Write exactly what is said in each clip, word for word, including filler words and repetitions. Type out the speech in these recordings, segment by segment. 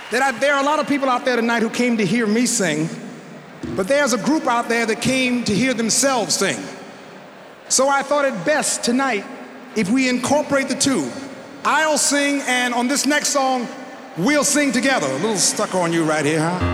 that I, there are a lot of people out there tonight who came to hear me sing, but there's a group out there that came to hear themselves sing. So I thought it best tonight if we incorporate the two. I'll sing, and on this next song, we'll sing together. A little stuck on you right here, huh?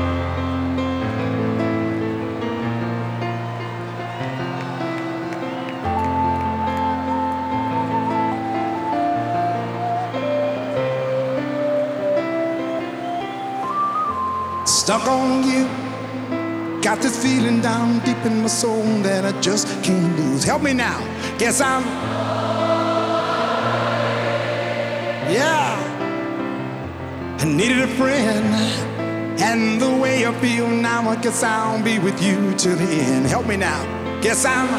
Stuck on you, got this feeling down deep in my soul that I just can't lose. Help me now, guess I'm, yeah, I needed a friend, and the way I feel now, I guess I'll be with you till the end. Help me now, guess I'm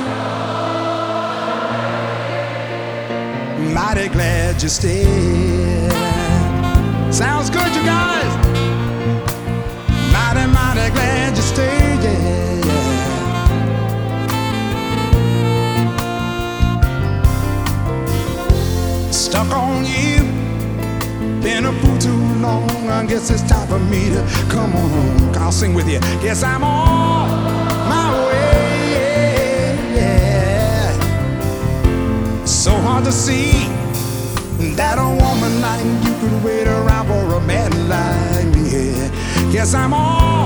mighty glad you stayed. Sounds good, you guys. Mighty, mighty glad you stayed, yeah, yeah. Stuck on you, been a fool too long. I guess it's time for me to come on home. I'll sing with you. Guess I'm on my way, yeah. So hard to see that a woman like you could wait around for a man like me, yeah. Guess I'm all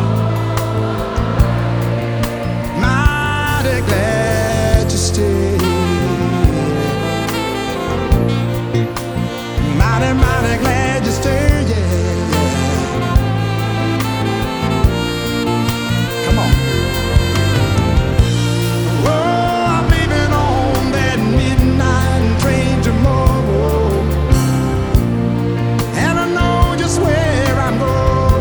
mighty glad you stayed. Mighty, mighty glad you stayed, yeah, yeah. Come on. Oh, I'm leaving on that midnight train tomorrow, and I know just where I'm going.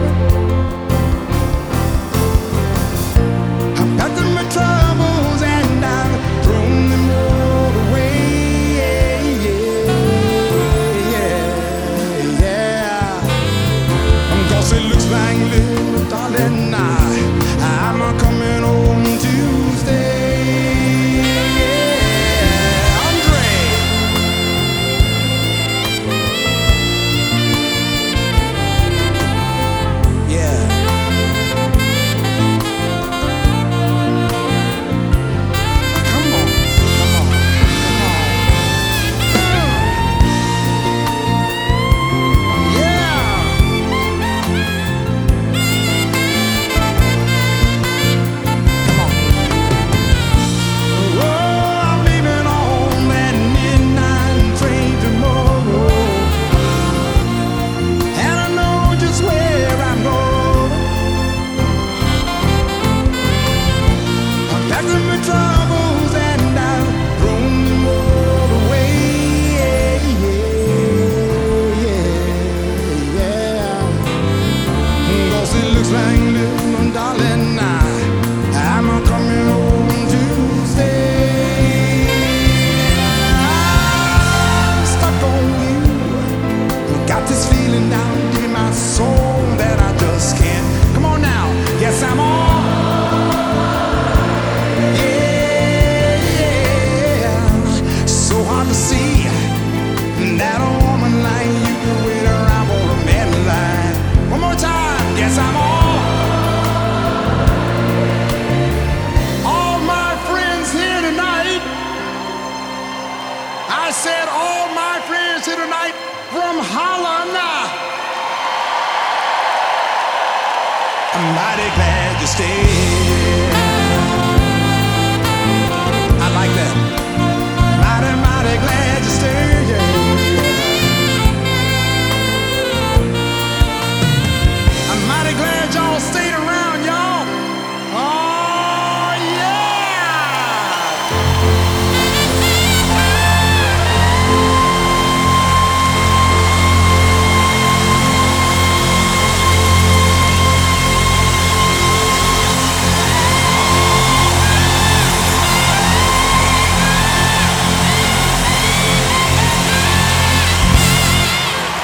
Troubles and I've thrown them all away, yeah, yeah, yeah. Cause it looks like, little darling, I, I'm a coming home Tuesday, yeah, Andre. Yeah. I'm mighty glad you stayed.